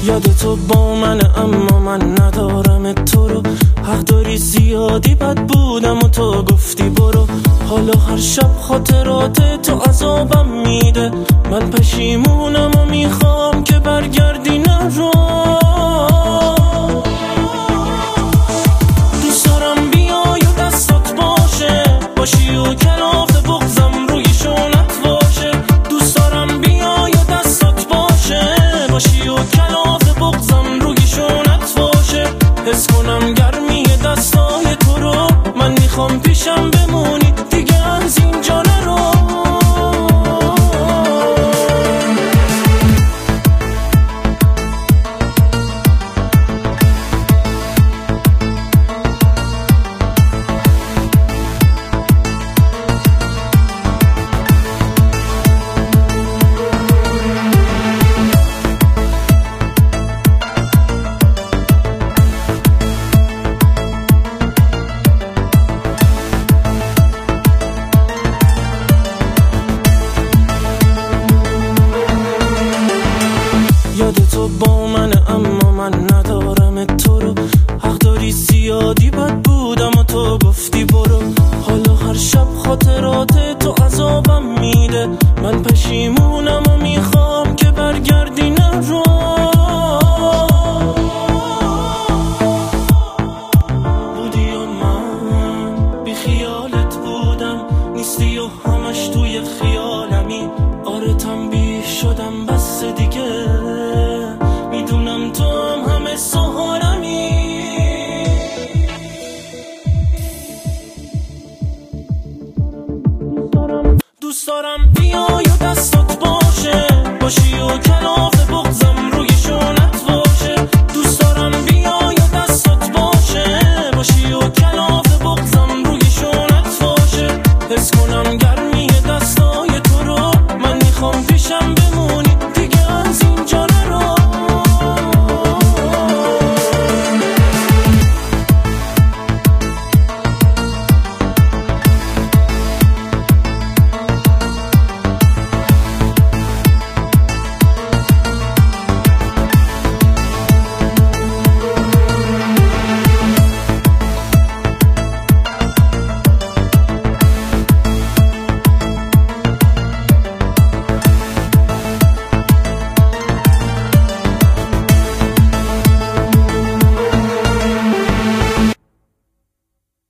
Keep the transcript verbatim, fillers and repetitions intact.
یاد تو با من اما من ندارم تو رو، حق داری زیادی بد بودم و تو گفتی برو. حالا هر شب خاطرات تو عذابم میده، من پشیمونم و میخوام که برگردی نرو. دوست دارم بیای و دستات باشه، باشی و کلاف بغضم روی شونت باشه. دوست دارم بیای و دستات باشه، باشی و کلاف بغضم روی شونت باشه. حس کنم گرمی دستای تو رو، من میخوام پیشم بمونی دیگه از اینجا نرو. یاد تو با من اما من ندارم تو رو، حق داری زیادی بد بودم و تو گفتی برو. حالا هر شب خاطرات تو عذابم میده، من پشیمونم و میخوام که برگردی نرو. بودی و من بی خیالت بودم، نیستی و همش توی خیالمی. آره تنبیه شدم بس دیگه